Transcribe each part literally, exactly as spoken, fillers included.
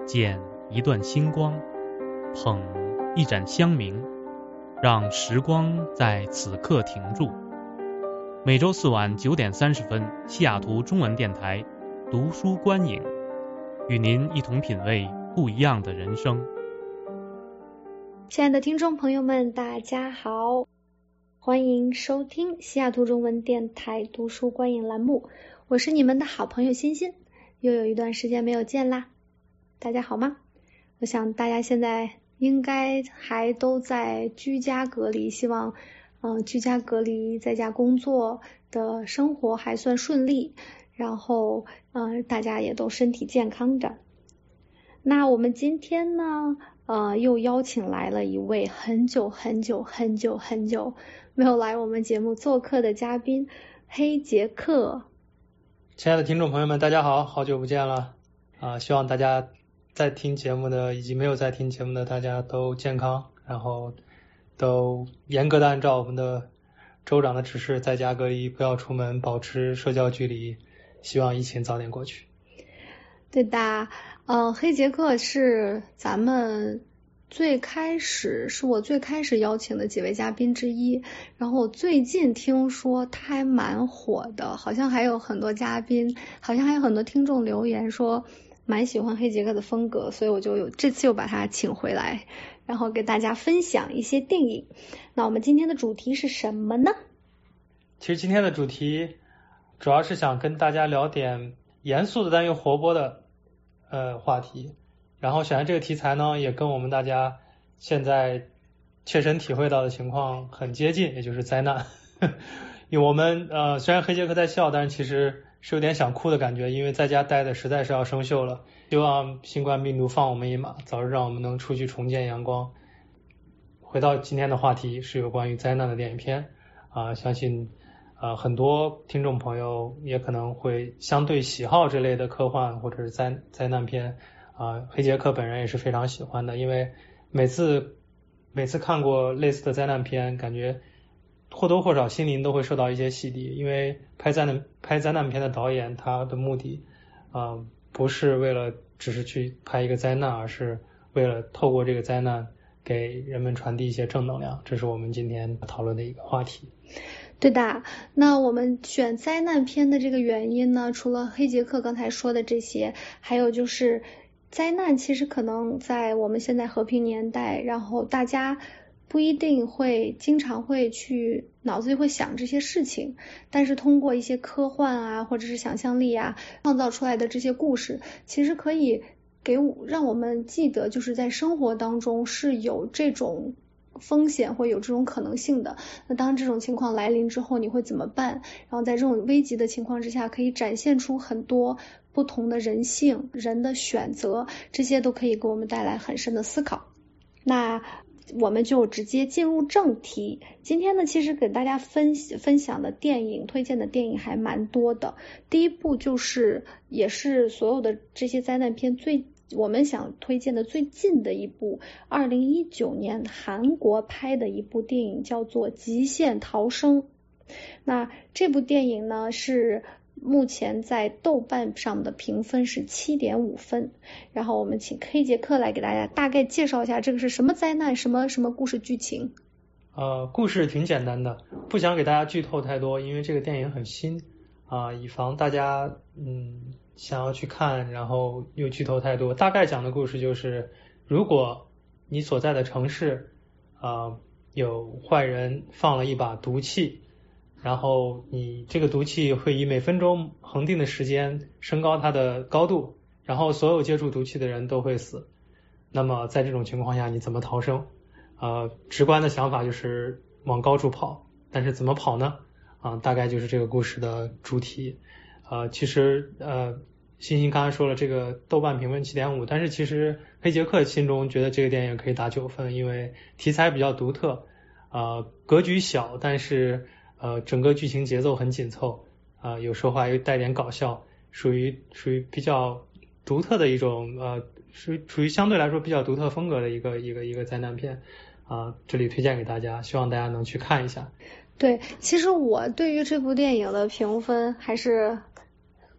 捡一段星光，捧一盏香茗，让时光在此刻停住。每周四晚九点三十分，西雅图中文电台读书观影，与您一同品味不一样的人生。 亲爱的听众朋友们，大家好，欢迎收听西雅图中文电台读书观影栏目，我是你们的好朋友欣欣，又有一段时间没有见啦，大家好吗？我想大家现在应该还都在居家隔离，希望嗯、呃，居家隔离在家工作的生活还算顺利，然后嗯、呃，大家也都身体健康着。那我们今天呢呃，又邀请来了一位很久很久很久很久没有来我们节目做客的嘉宾，黑杰克。 亲爱的听众朋友们，大家好，好久不见了啊！希望大家在听节目的以及没有在听节目的大家都健康，然后都严格的按照我们的州长的指示在家隔离，不要出门，保持社交距离，希望疫情早点过去。 对的，呃，黑杰克是咱们最开始是我最开始邀请的几位嘉宾之一，然后最近听说他还蛮火的，好像还有很多嘉宾，好像还有很多听众留言说蛮喜欢黑杰克的风格，所以我就有这次又把他请回来，然后给大家分享一些电影。那我们今天的主题是什么呢？ 其实今天的主题主要是想跟大家聊点严肃的但又活泼的呃话题，然后选的这个题材呢也跟我们大家现在切身体会到的情况很接近，也就是灾难。因为我们呃虽然黑杰克在笑，但是其实是有点想哭的感觉，因为在家待的实在是要生锈了。希望新冠病毒放我们一马，早日让我们能出去重见阳光。回到今天的话题是有关于灾难的电影片啊、呃，相信呃很多听众朋友也可能会相对喜好这类的科幻或者是灾灾难片啊、呃，黑杰克本人也是非常喜欢的，因为每次每次看过类似的灾难片，感觉或多或少心灵都会受到一些洗涤，因为拍灾难拍灾难片的导演他的目的啊、呃、不是为了只是去拍一个灾难，而是为了透过这个灾难给人们传递一些正能量，这是我们今天讨论的一个话题。 对的，那我们选灾难片的这个原因呢，除了黑杰克刚才说的这些，还有就是灾难其实可能在我们现在和平年代，然后大家不一定会经常会去脑子里会想这些事情，但是通过一些科幻啊或者是想象力啊创造出来的这些故事，其实可以给让我们记得就是在生活当中是有这种风险会有这种可能性的，那当这种情况来临之后你会怎么办，然后在这种危急的情况之下可以展现出很多不同的人性人的选择，这些都可以给我们带来很深的思考。那我们就直接进入正题，今天呢其实给大家分分享的电影推荐的电影还蛮多的。第一部就是也是所有的这些灾难片最我们想推荐的最近的一部，二零一九年韩国拍的一部电影叫做《极限逃生》。那这部电影呢是目前在豆瓣上的评分是 七点五 分，然后我们请黑杰克来给大家大概介绍一下这个是什么灾难，什么什么故事剧情。 呃，故事挺简单的，不想给大家剧透太多，因为这个电影很新啊、呃，以防大家嗯想要去看然后又剧透太多。大概讲的故事就是，如果你所在的城市啊、呃、有坏人放了一把毒气，然后你这个毒气会以每分钟恒定的时间升高它的高度，然后所有接触毒气的人都会死。那么在这种情况下你怎么逃生？呃，直观的想法就是往高处跑，但是怎么跑呢？啊、呃，大概就是这个故事的主题。呃，其实呃，欣欣刚才说了这个豆瓣评分 七点五， 但是其实黑杰克心中觉得这个电影可以打九分，因为题材比较独特，呃，格局小，但是呃，整个剧情节奏很紧凑，啊、呃，有时候还带点搞笑，属于属于比较独特的一种呃，属属于相对来说比较独特风格的一个一个一个灾难片啊、呃，这里推荐给大家，希望大家能去看一下。 对，其实我对于这部电影的评分还是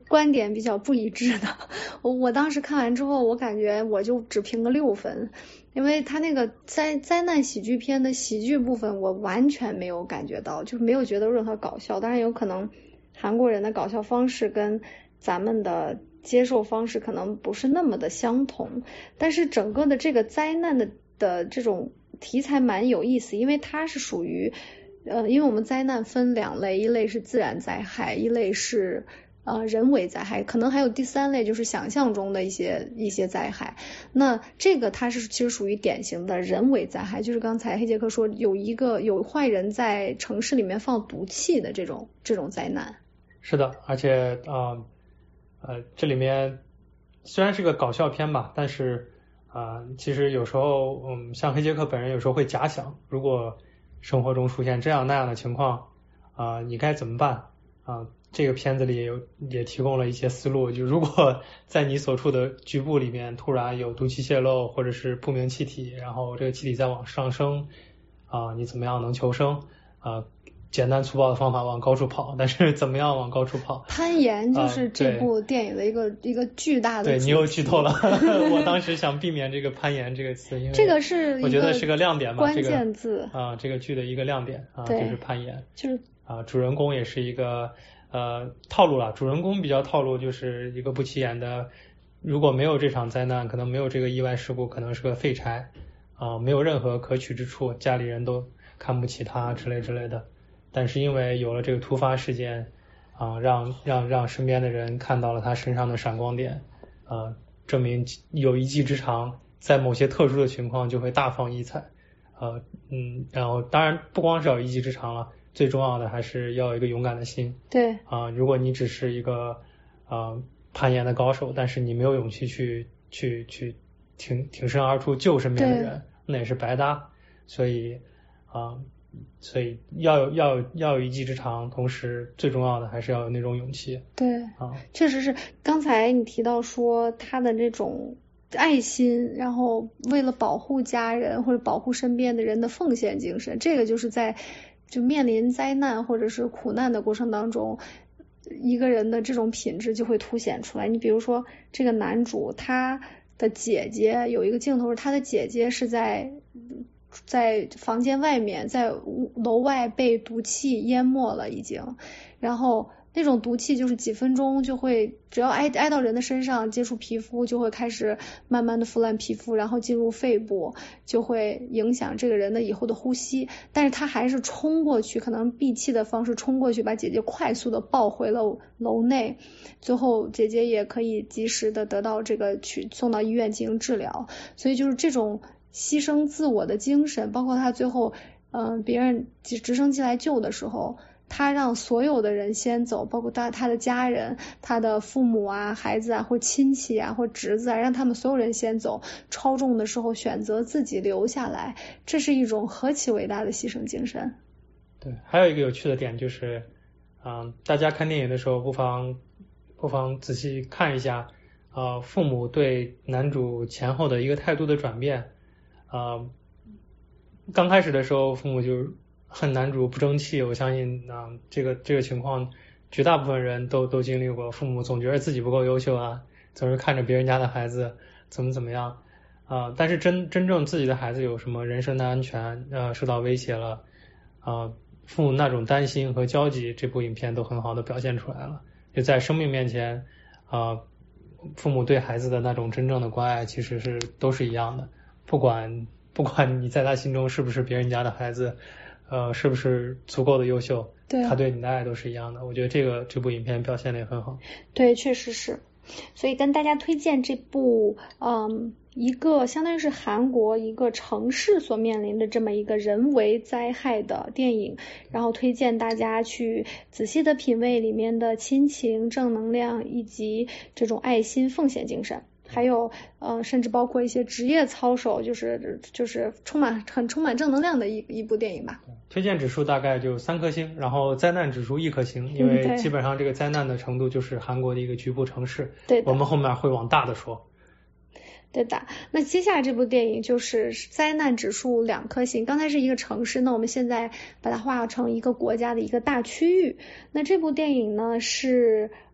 观点比较不一致的。我我当时看完之后，我感觉我就只评个六分，因为他那个灾灾难喜剧片的喜剧部分，我完全没有感觉到，就是没有觉得任何搞笑。当然有可能韩国人的搞笑方式跟咱们的接受方式可能不是那么的相同，但是整个的这个灾难的的这种题材蛮有意思，因为它是属于呃，因为我们灾难分两类，一类是自然灾害，一类是呃人为灾害，可能还有第三类就是想象中的一些一些灾害。那这个它是其实属于典型的人为灾害，就是刚才黑杰克说有一个有坏人在城市里面放毒气的这种这种灾难。 是的，而且呃呃这里面虽然是个搞笑片吧，但是啊、呃，其实有时候嗯，像黑杰克本人有时候会假想，如果生活中出现这样那样的情况啊、呃，你该怎么办啊、呃？这个片子里也有也提供了一些思路，就如果在你所处的局部里面突然有毒气泄漏或者是不明气体，然后这个气体在往上升啊、呃，你怎么样能求生啊？呃简单粗暴的方法往高处跑，但是怎么样往高处跑？ 攀岩就是这部电影的一个、呃、一个巨大的。 对，你又剧透了。我当时想避免这个攀岩这个词，因为这个是我觉得是个亮点吧， 关键字啊、这个呃，这个剧的一个亮点啊，就是攀岩。 就是啊、呃，主人公也是一个呃套路了，主人公比较套路，就是一个不起眼的，如果没有这场灾难，可能没有这个意外事故，可能是个废柴啊、呃，没有任何可取之处，家里人都看不起他之类之类的。但是因为有了这个突发事件，啊、呃，让让让身边的人看到了他身上的闪光点，啊、呃，证明有一技之长，在某些特殊的情况就会大放异彩，呃，嗯，然后当然不光是要一技之长了，最重要的还是要有一个勇敢的心。 对啊、呃，如果你只是一个呃攀岩的高手，但是你没有勇气去去去挺挺身而出救身边的人，那也是白搭。所以啊。呃所以要有要有要有一技之长，同时最重要的还是要有那种勇气。 对， 啊， 确实是。刚才你提到说他的这种爱心，然后为了保护家人或者保护身边的人的奉献精神，这个就是在就面临灾难或者是苦难的过程当中，一个人的这种品质就会凸显出来。你比如说这个男主，他的姐姐有一个镜头是他的姐姐是在。在房间外面，在楼外被毒气淹没了已经，然后那种毒气就是几分钟就会，只要挨挨到人的身上，接触皮肤就会开始慢慢的腐烂皮肤，然后进入肺部，就会影响这个人的以后的呼吸。但是他还是冲过去，可能闭气的方式冲过去，把姐姐快速的抱回了楼内，最后姐姐也可以及时的得到这个去送到医院进行治疗。所以就是这种牺牲自我的精神，包括他最后嗯、呃，别人直升机来救的时候，他让所有的人先走，包括他他的家人，他的父母啊、孩子啊或亲戚啊或侄子啊，让他们所有人先走，超重的时候选择自己留下来，这是一种何其伟大的牺牲精神。 对，还有一个有趣的点就是嗯、呃，大家看电影的时候不妨不妨仔细看一下呃，父母对男主前后的一个态度的转变。呃，刚开始的时候，父母就恨男主不争气，我相信啊、呃，这个这个情况，绝大部分人都都经历过。父母总觉得自己不够优秀啊，总是看着别人家的孩子怎么怎么样啊、呃，但是真真正自己的孩子有什么人身的安全呃受到威胁了啊、呃，父母那种担心和焦急，这部影片都很好的表现出来了。就在生命面前啊、呃，父母对孩子的那种真正的关爱，其实是都是一样的。不管不管你在他心中是不是别人家的孩子，呃，是不是足够的优秀， 对， 他对你的爱都是一样的。我觉得这个这部影片表现的也很好。 对，确实是。所以跟大家推荐这部，嗯，一个相当于是韩国一个城市所面临的这么一个人为灾害的电影，然后推荐大家去仔细的品味里面的亲情、正能量以及这种爱心、奉献精神。还有呃，甚至包括一些职业操守，就是就是充满很充满正能量的一一部电影吧。 推荐指数大概就三颗星，然后灾难指数一颗星，因为基本上这个灾难的程度就是韩国的一个局部城市。 对的， 我们后面会往大的说。 对的，那接下来这部电影就是灾难指数两颗星，刚才是一个城市，那我们现在把它划成一个国家的一个大区域。那这部电影呢是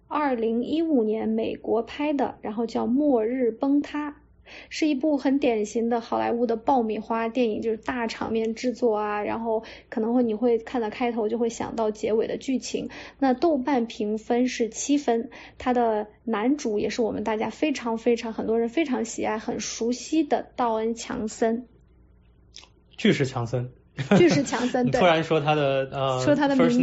二零一五年美国拍的，然后叫《末日崩塌》，是一部很典型的好莱坞的爆米花电影，就是大场面制作啊，然后可能会你会看到开头就会想到结尾的剧情。那豆瓣评分是七分，它的男主也是我们大家非常非常很多人非常喜爱很熟悉的道恩·强森， 巨石强森。 巨石强森，对， 突然说他的呃， 说他的名字 first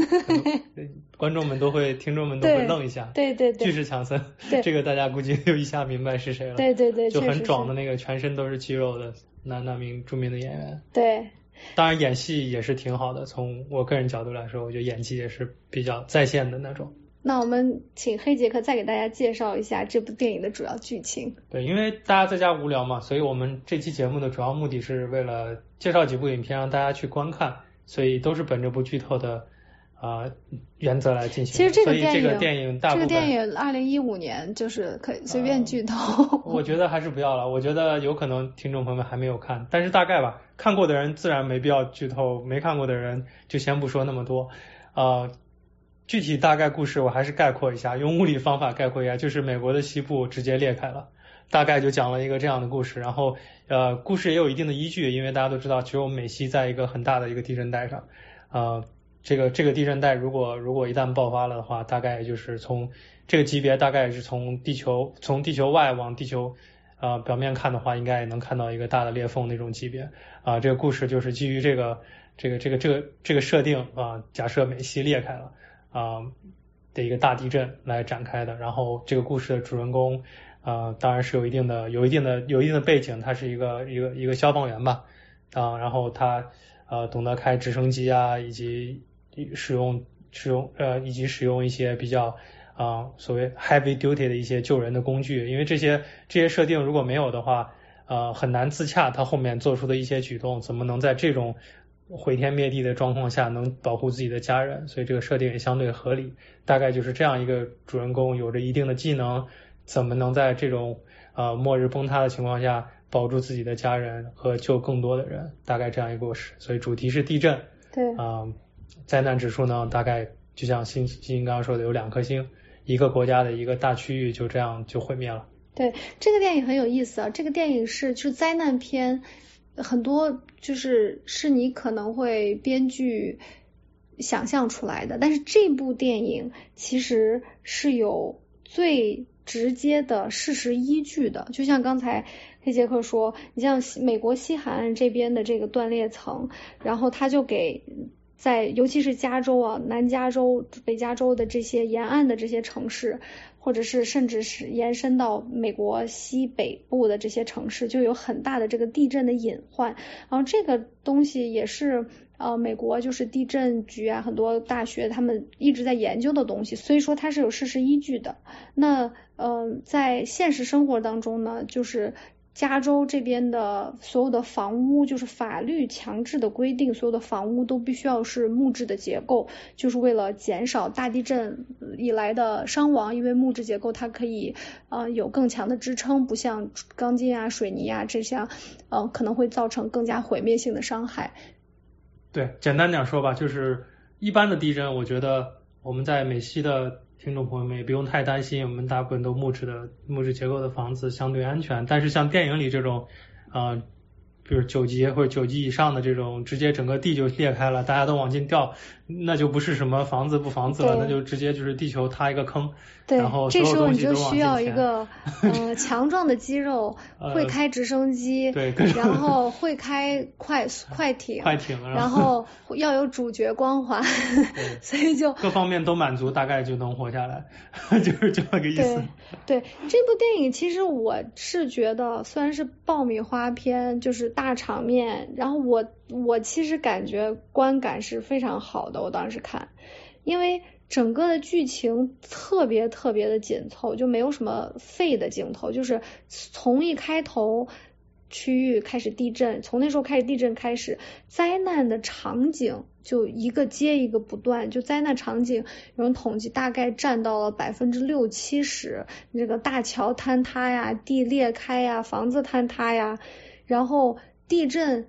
name， 观众们都会，听众们都会愣一下。 对对对， 巨石强森， 对， 这个大家估计就一下明白是谁了。 对对对， 就很壮的那个，全身都是肌肉的那那名著名的演员。 对， 当然演戏也是挺好的，从我个人角度来说，我觉得演技也是比较在线的那种。 那我们请黑杰克再给大家介绍一下这部电影的主要剧情。 对，因为大家在家无聊嘛，所以我们这期节目的主要目的是为了介绍几部影片让大家去观看，所以都是本着不剧透的啊、呃、原则来进行。 其实这个电影， 所以这个电影大部分这个电影二零一五年就是可以随便剧透、呃。 我觉得还是不要了，我觉得有可能听众朋友们还没有看，但是大概吧，看过的人自然没必要剧透，没看过的人就先不说那么多。呃。具体大概故事我还是概括一下，用物理方法概括一下，就是美国的西部直接裂开了，大概就讲了一个这样的故事。然后呃，故事也有一定的依据，因为大家都知道，其实我们美西在一个很大的一个地震带上，呃，这个这个地震带如果如果一旦爆发了的话，大概就是从这个级别，大概是从地球从地球外往地球呃表面看的话，应该也能看到一个大的裂缝那种级别啊、呃。这个故事就是基于这个这个这个这个这个设定啊、呃，假设美西裂开了。啊、呃、的一个大地震来展开的，然后这个故事的主人公，呃，当然是有一定的、有一定的、有一定的背景，他是一个一个一个消防员吧，啊、呃，然后他呃懂得开直升机啊，以及使用使用呃以及使用一些比较啊、呃、所谓 heavy duty 的一些救人的工具，因为这些这些设定如果没有的话，呃很难自洽他后面做出的一些举动，怎么能在这种毁天灭地的状况下能保护自己的家人，所以这个设定也相对合理。大概就是这样一个主人公有着一定的技能，怎么能在这种呃末日崩塌的情况下保住自己的家人和救更多的人，大概这样一个故事。所以主题是地震， 对啊、呃，灾难指数呢大概就像星星刚刚说的有两颗星，一个国家的一个大区域就这样就毁灭了。 对，这个电影很有意思啊，这个电影是就是灾难片。很多就是是你可能会编剧想象出来的，但是这部电影其实是有最直接的事实依据的。就像刚才黑杰克说，你像美国西海岸这边的这个断裂层，然后他就给在尤其是加州啊、南加州、北加州的这些沿岸的这些城市，或者是甚至是延伸到美国西北部的这些城市，就有很大的这个地震的隐患。然后这个东西也是呃美国就是地震局啊，很多大学他们一直在研究的东西，所以说它是有事实依据的。那呃在现实生活当中呢，就是加州这边的所有的房屋，就是法律强制的规定，所有的房屋都必须要是木质的结构，就是为了减少大地震以来的伤亡，因为木质结构它可以呃有更强的支撑，不像钢筋啊、水泥啊这些呃可能会造成更加毁灭性的伤害。 对，简单点说吧，就是一般的地震，我觉得我们在美西的听众朋友们也不用太担心，我们大部分都木质的木质结构的房子相对安全。但是像电影里这种，呃，比如九级或者九级以上的这种，直接整个地就裂开了，大家都往进掉，那就不是什么房子不房子了，那就直接就是地球塌一个坑。 对， 然后所有东西都往进填。 这时候你就需要一个呃强壮的肌肉，会开直升机， 呃、对， 然后会开快快艇， 快艇， 然后要有主角光环，所以就各方面都满足，大概就能活下来，就是这么个意思。 对，对，这部电影其实我是觉得虽然是爆米花片，就是大场面，然后我我其实感觉观感是非常好的，我当时看，因为整个的剧情特别特别的紧凑，就没有什么废的镜头，就是从一开头区域开始地震，从那时候开始地震开始，灾难的场景就一个接一个不断，就灾难场景有人统计大概占到了百分之六七十，这个大桥坍塌呀，地裂开呀，房子坍塌呀，然后地震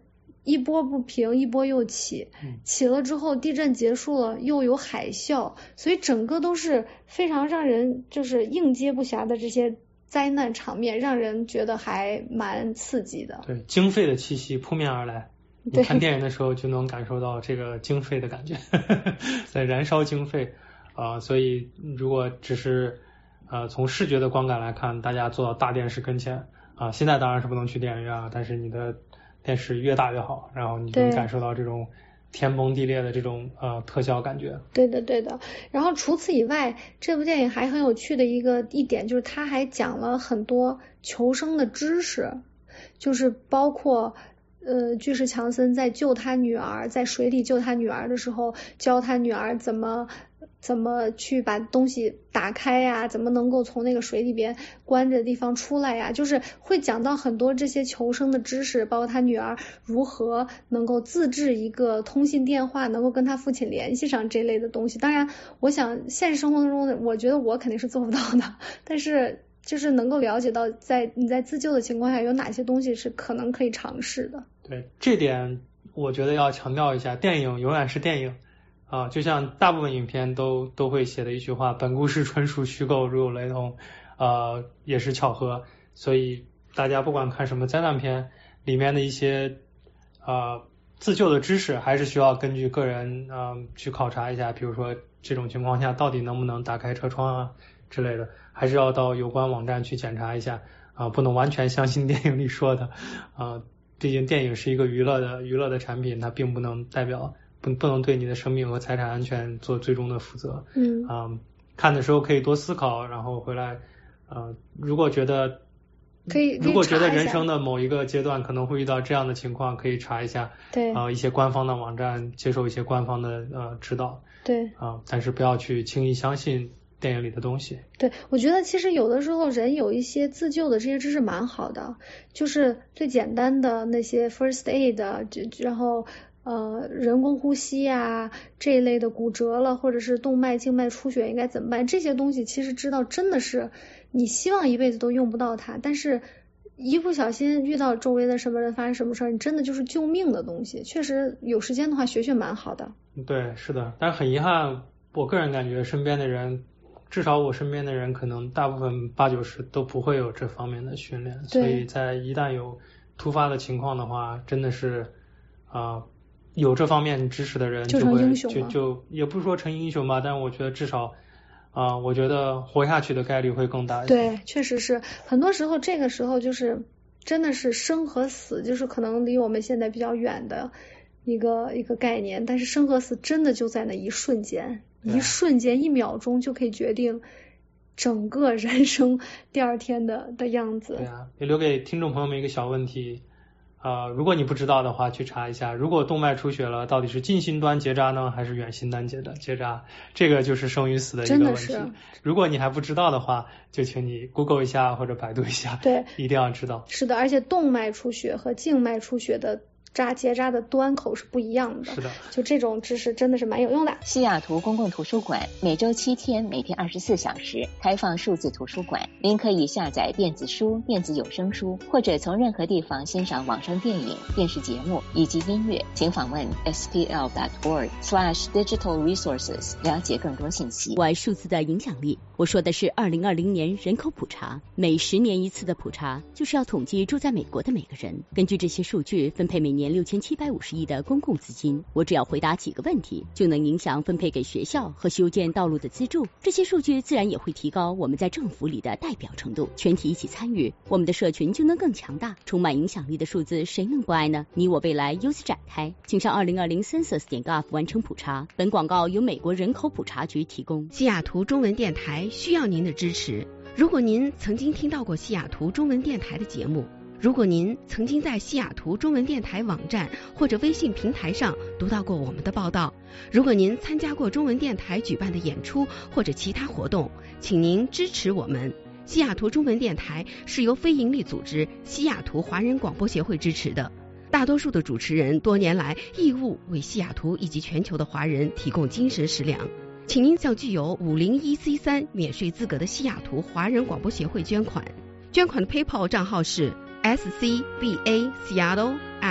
一波不平一波又起，起了之后地震结束了又有海啸，所以整个都是非常让人就是应接不暇的这些灾难场面，让人觉得还蛮刺激的。 对，经费的气息扑面而来，你看电影的时候就能感受到这个经费的感觉在燃烧经费啊、呃，所以如果只是呃从视觉的观感来看，大家坐到大电视跟前啊、呃，现在当然是不能去电影院啊，但是你的电视越大越好，然后你就能感受到这种天崩地裂的这种呃特效感觉。 对的对的。然后除此以外，这部电影还很有趣的一个一点就是它还讲了很多求生的知识，就是包括呃巨石强森在救他女儿，在水里救他女儿的时候，教他女儿怎么怎么去把东西打开呀，怎么能够从那个水里边关着的地方出来呀，就是会讲到很多这些求生的知识，包括他女儿如何能够自制一个通信电话，能够跟他父亲联系上这类的东西。当然我想现实生活中的我觉得我肯定是做不到的，但是就是能够了解到在你在自救的情况下有哪些东西是可能可以尝试的。 对，这点我觉得要强调一下，电影永远是电影啊，就像大部分影片都都会写的一句话，本故事纯属虚构，如有雷同呃也是巧合。所以大家不管看什么灾难片，里面的一些呃自救的知识还是需要根据个人呃去考察一下，比如说这种情况下到底能不能打开车窗啊之类的，还是要到有关网站去检查一下啊、呃，不能完全相信电影里说的啊、呃，毕竟电影是一个娱乐的娱乐的产品，它并不能代表不不能对你的生命和财产安全做最终的负责。 嗯啊、呃，看的时候可以多思考，然后回来呃，如果觉得可以如果觉得人生的某一个阶段可能会遇到这样的情况，可以查一下对啊、呃、一些官方的网站，接受一些官方的呃指导。 对啊、呃，但是不要去轻易相信电影里的东西。 对，我觉得其实有的时候人有一些自救的这些知识蛮好的，就是最简单的那些 first aid， 然后呃人工呼吸啊这一类的，骨折了或者是动脉静脉出血应该怎么办，这些东西其实知道真的是你希望一辈子都用不到它，但是一不小心遇到周围的什么人发生什么事儿，你真的就是救命的东西，确实有时间的话学学蛮好的。 对，是的，但是很遗憾，我个人感觉身边的人，至少我身边的人可能大部分八九十都不会有这方面的训练，所以在一旦有突发的情况的话，真的是啊、呃、有这方面知识的人就会就就也不是说成英雄吧，但我觉得至少啊、呃、我觉得活下去的概率会更大一些。 对，确实是，很多时候这个时候就是真的是生和死，就是可能离我们现在比较远的一个一个概念，但是生和死真的就在那一瞬间，一瞬间一秒钟就可以决定整个人生第二天的的样子。 对啊，也留给听众朋友们一个小问题啊、呃，如果你不知道的话，去查一下，如果动脉出血了，到底是近心端结扎呢，还是远心端结的结扎？这个就是生与死的一个问题。如果你还不知道的话，就请你 Google 一下或者百度一下。 对， 一定要知道。 是的，而且动脉出血和静脉出血的扎结扎的端口是不一样的。 是的， 就这种知识真的是蛮有用的。 西雅图公共图书馆每周七天，每天二十四小时开放数字图书馆，您可以下载电子书、电子有声书，或者从任何地方欣赏网上电影、电视节目以及音乐。请访问 s p l dot org slash digital resources 了解更多信息。 玩数字的影响力，我说的是二零二零年人口普查，每十年一次的普查，就是要统计住在美国的每个人，根据这些数据分配每年六千七百五十亿的公共资金。我只要回答几个问题，就能影响分配给学校和修建道路的资助。这些数据自然也会提高我们在政府里的代表程度，全体一起参与，我们的社群就能更强大。充满影响力的数字，谁能不爱呢？你我未来由此展开，请上二零二零 census 点 gov 完成普查。本广告由美国人口普查局提供。 西雅图中文电台需要您的支持。如果您曾经听到过西雅图中文电台的节目，如果您曾经在西雅图中文电台网站或者微信平台上读到过我们的报道，如果您参加过中文电台举办的演出或者其他活动，请您支持我们。西雅图中文电台是由非营利组织西雅图华人广播协会支持的，大多数的主持人多年来义务为西雅图以及全球的华人提供精神食粮。请您向具有五零一 C 三 免税资格的西雅图华人广播协会捐款，捐款的 PayPal 账号是 S C B A Seattle at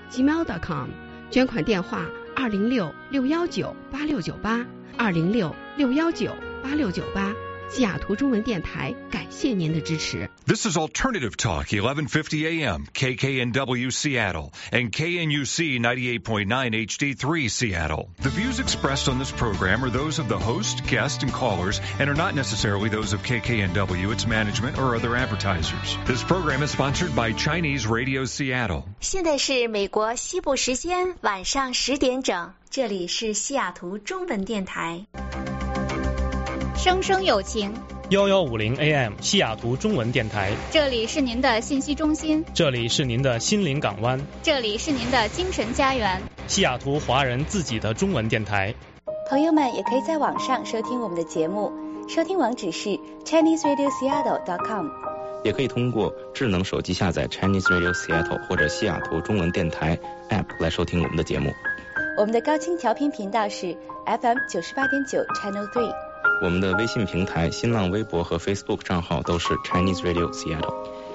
gmail dot com， 捐款电话二零六六幺九八六九八二零六六幺九八六九八。西雅图中文电台，感谢您的支持。 This is Alternative Talk, eleven fifty A M, K K N W Seattle, and K N U C ninety-eight point nine H D three Seattle. The views expressed on this program are those of the host, guests, and callers, and are not necessarily those of K K N W, its management, or other advertisers. This program is sponsored by Chinese Radio Seattle. 现在是美国西部时间晚上十点整，这里是西雅图中文电台。 生生有情， 幺幺五零 A M 西雅图中文电台， 这里是您的信息中心， 这里是您的心灵港湾， 这里是您的精神家园， 西雅图华人自己的中文电台。 朋友们也可以在网上收听我们的节目，收听网址是 Chinese Radio Seattle dot com， 也可以通过智能手机下载 Chinese Radio Seattle 或者西雅图中文电台 App 来收听我们的节目。 我们的高清调频频道是 F M 九十八点九 Channel three。 我们的微信平台、新浪微博和 Facebook 账号都是 Chinese Radio Seattle。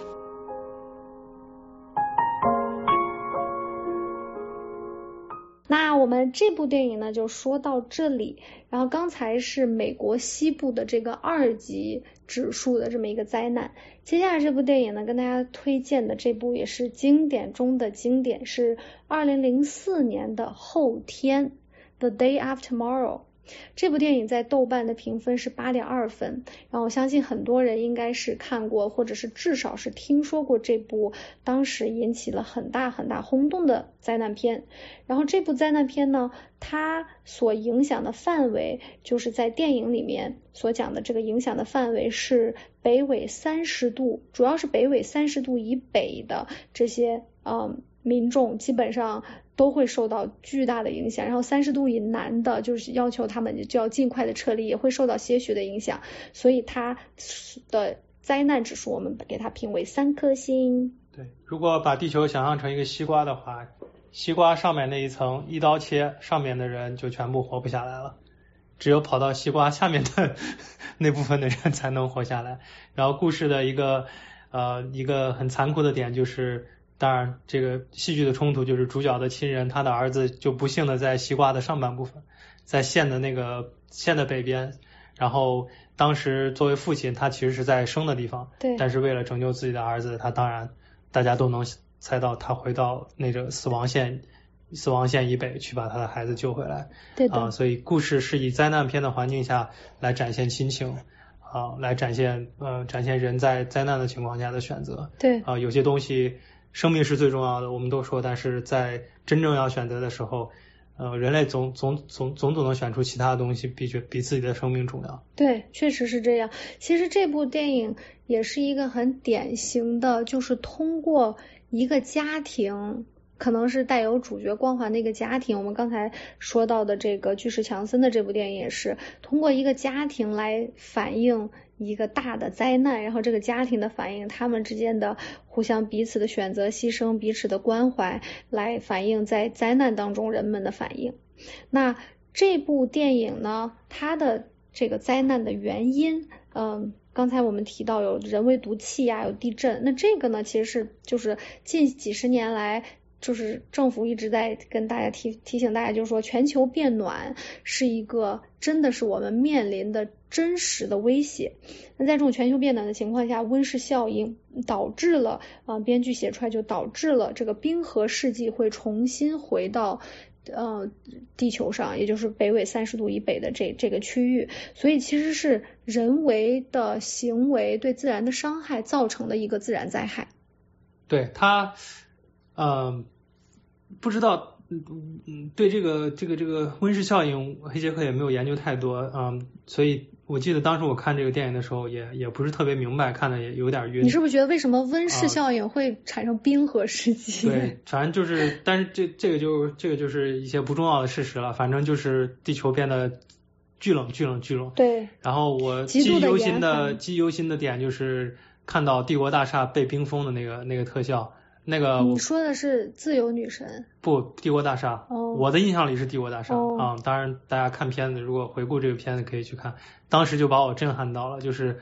那我们这部电影呢就说到这里，然后刚才是美国西部的这个二级指数的这么一个灾难，接下来这部电影呢跟大家推荐的这部也是经典中的经典，是二零零四年的后天 The Day After Tomorrow。这部电影在豆瓣的评分是八点二分，然后我相信很多人应该是看过或者是至少是听说过这部当时引起了很大很大轰动的灾难片。然后这部灾难片呢，它所影响的范围就是在电影里面所讲的这个影响的范围是北纬三十度，主要是北纬三十度以北的这些嗯民众基本上都会受到巨大的影响，然后三十度以南的就是要求他们就要尽快的撤离，也会受到些许的影响，所以它的灾难指数我们给它评为三颗星。 对，如果把地球想象成一个西瓜的话，西瓜上面那一层一刀切，上面的人就全部活不下来了，只有跑到西瓜下面的那部分的人才能活下来。然后故事的一个呃一个很残酷的点就是，当然这个戏剧的冲突就是主角的亲人，他的儿子就不幸的在西瓜的上半部分，在县的那个县的北边，然后当时作为父亲他其实是在生的地方， 对， 但是为了拯救自己的儿子，他当然大家都能猜到他回到那个死亡线死亡线以北去把他的孩子救回来。 对的、 呃、所以故事是以灾难片的环境下来展现亲情啊、呃，来展现呃展现人在灾难的情况下的选择。 对啊、 呃，有些东西生命是最重要的，我们都说，但是在真正要选择的时候，呃，人类总总总总总能选出其他的东西比比自己的生命重要。 对，确实是这样。其实这部电影也是一个很典型的，就是通过一个家庭，可能是带有主角光环的一个家庭，我们刚才说到的这个巨石强森的这部电影也是通过一个家庭来反映一个大的灾难，然后这个家庭的反应，他们之间的互相彼此的选择牺牲，彼此的关怀，来反映在灾难当中人们的反应。那这部电影呢，它的这个灾难的原因，嗯，刚才我们提到有人为毒气呀、啊，有地震，那这个呢其实是就是近几十年来就是政府一直在跟大家提提醒大家，就是说全球变暖是一个真的是我们面临的真实的威胁。那在这种全球变暖的情况下，温室效应导致了啊、呃，编剧写出来就导致了这个冰河世纪会重新回到呃地球上，也就是北纬三十度以北的这这个区域，所以其实是人为的行为对自然的伤害造成的一个自然灾害。 对它。嗯，不知道，嗯嗯，对这个这个这个温室效应，黑杰克也没有研究太多，嗯，所以我记得当时我看这个电影的时候也，也也不是特别明白，看的也有点晕。 你是不是觉得为什么温室效应会产生冰河世纪？ 啊、对，反正就是，但是这这个就这个就是一些不重要的事实了，反正就是地球变得巨冷巨冷巨冷。 对。 然后我记忆犹新的记忆犹新的点就是看到帝国大厦被冰封的那个那个特效。那个你说的是自由女神？ 不，帝国大厦。 哦， 我的印象里是帝国大厦啊、 哦嗯。当然，大家看片子，如果回顾这个片子可以去看，当时就把我震撼到了。就是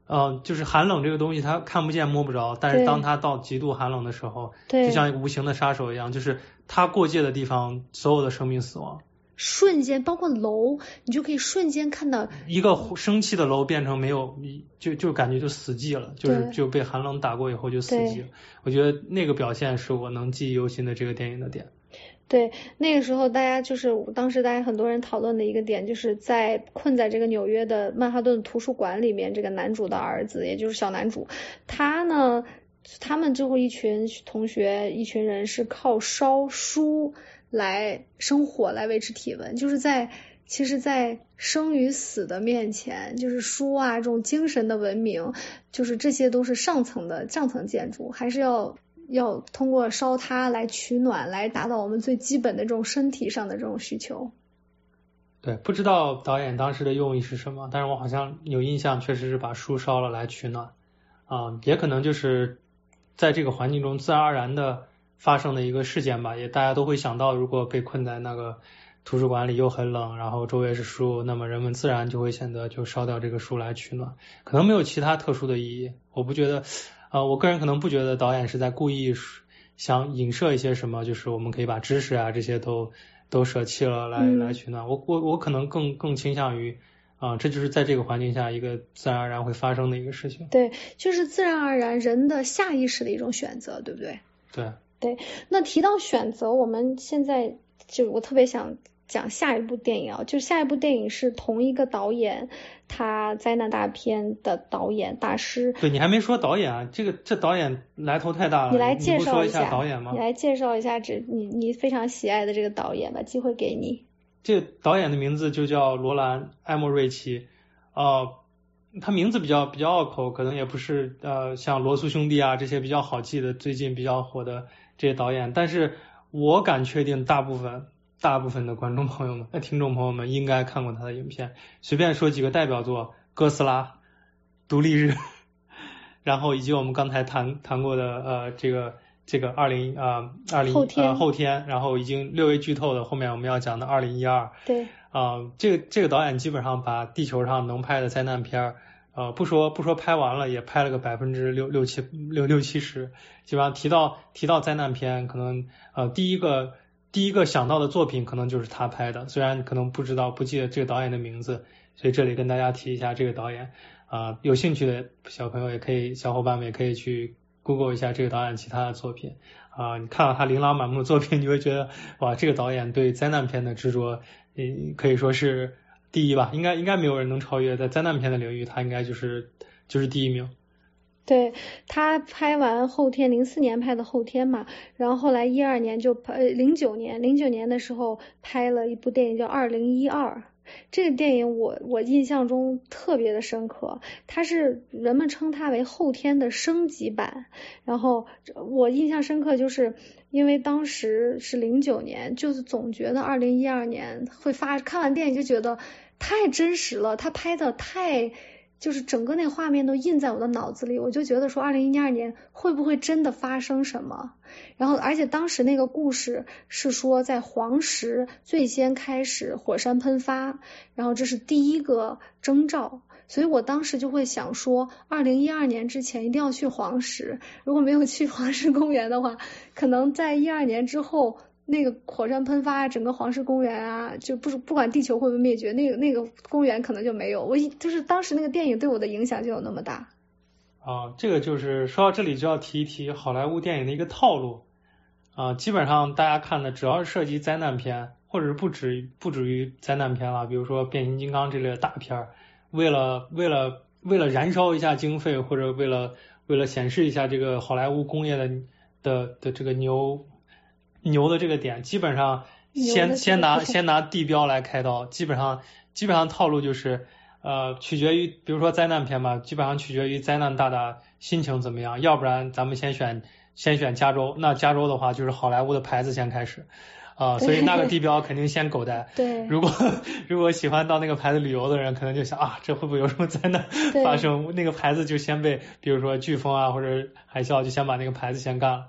呃，就是寒冷这个东西它看不见摸不着，但是当它到极度寒冷的时候，就像无形的杀手一样，就是它过界的地方，所有的生命死亡。 瞬间，包括楼，你就可以瞬间看到一个生气的楼变成没有，就就感觉就死寂了，就是就被寒冷打过以后就死寂了。我觉得那个表现是我能记忆犹新的这个电影的点。 对，那个时候大家就是当时大家很多人讨论的一个点，就是在困在这个纽约的曼哈顿图书馆里面，这个男主的儿子，也就是小男主，他呢，他们最后一群同学一群人是靠烧书来生火来维持体温，就是在其实在生与死的面前，就是书啊这种精神的文明，就是这些都是上层的上层建筑，还是要要通过烧它来取暖，来达到我们最基本的这种身体上的这种需求。 对，不知道导演当时的用意是什么，但是我好像有印象，确实是把书烧了来取暖啊、呃，也可能就是在这个环境中自然而然的发生的一个事件吧，也大家都会想到，如果被困在那个图书馆里又很冷，然后周围是书，那么人们自然就会选择就烧掉这个书来取暖，可能没有其他特殊的意义。我不觉得，呃，我个人可能不觉得导演是在故意想影射一些什么，就是我们可以把知识啊这些都都舍弃了来、嗯、来取暖。我我我可能更更倾向于。啊、呃，这就是在这个环境下一个自然而然会发生的一个事情。 对，就是自然而然人的下意识的一种选择，对不对？ 对对。那提到选择，我们现在就我特别想讲下一部电影啊，就是下一部电影是同一个导演，他灾难大片的导演大师。 对，你还没说导演啊，这个这导演来头太大了。 你来介绍一下导演吗？ 你来介绍一下这你你非常喜爱的这个导演吧，机会给你。 这个导演的名字就叫罗兰·埃莫瑞奇，呃，他名字比较比较拗口，可能也不是呃像罗素兄弟啊这些比较好记的最近比较火的这些导演，但是我敢确定大部分大部分的观众朋友们、听众朋友们应该看过他的影片，随便说几个代表作：哥斯拉、独立日，然后以及我们刚才谈谈过的呃这个。这个二零啊二零后天、 呃、后天，然后已经略微剧透的后面我们要讲的二零一二。 对。 啊、呃，这个这个导演基本上把地球上能拍的灾难片，呃，不说不说拍完了，也拍了个百分之六六七六六七十。基本上提到提到灾难片，可能呃第一个第一个想到的作品可能就是他拍的，虽然可能不知道不记得这个导演的名字，所以这里跟大家提一下这个导演啊、呃，有兴趣的小朋友也可以，小伙伴们也可以去。Google 一下这个导演其他的作品啊、呃，你看到他琳琅满目的作品，你会觉得哇，这个导演对灾难片的执着，嗯，可以说是第一吧，应该应该没有人能超越，在灾难片的领域，他应该就是就是第一名。 对，他拍完后天，零四年拍的后天嘛，然后后来一二年就拍，零九年零九年的时候拍了一部电影叫二零一二。这个电影我我印象中特别的深刻，它是人们称它为后天的升级版。然后我印象深刻，就是因为当时是零九年，就是总觉得二零一二年会发，看完电影就觉得太真实了，他拍的太。就是整个那个画面都印在我的脑子里，我就觉得说二零一二年会不会真的发生什么？然后而且当时那个故事是说在黄石最先开始火山喷发，然后这是第一个征兆，所以我当时就会想说二零一二年之前一定要去黄石，如果没有去黄石公园的话，可能在一二年之后那个火山喷发，整个黄石公园啊，就不不管地球会不会灭绝，那个那个公园可能就没有。我就是当时那个电影对我的影响就有那么大。 啊，这个就是说到这里就要提一提好莱坞电影的一个套路啊，基本上大家看的只要是涉及灾难片，或者是不止不止于灾难片了，比如说变形金刚这类的大片，为了为了为了燃烧一下经费，或者为了为了显示一下这个好莱坞工业的的的这个牛。牛的这个点，基本上先先拿先拿地标来开刀，基本上基本上套路就是呃取决于比如说灾难片吧，基本上取决于灾难大大心情怎么样，要不然咱们先选先选加州，那加州的话就是好莱坞的牌子先开始啊、呃，所以那个地标肯定先狗带。 对， 如果如果喜欢到那个牌子旅游的人，可能就想啊，这会不会有什么灾难发生？那个牌子就先被，比如说飓风啊或者海啸，就先把那个牌子先干了。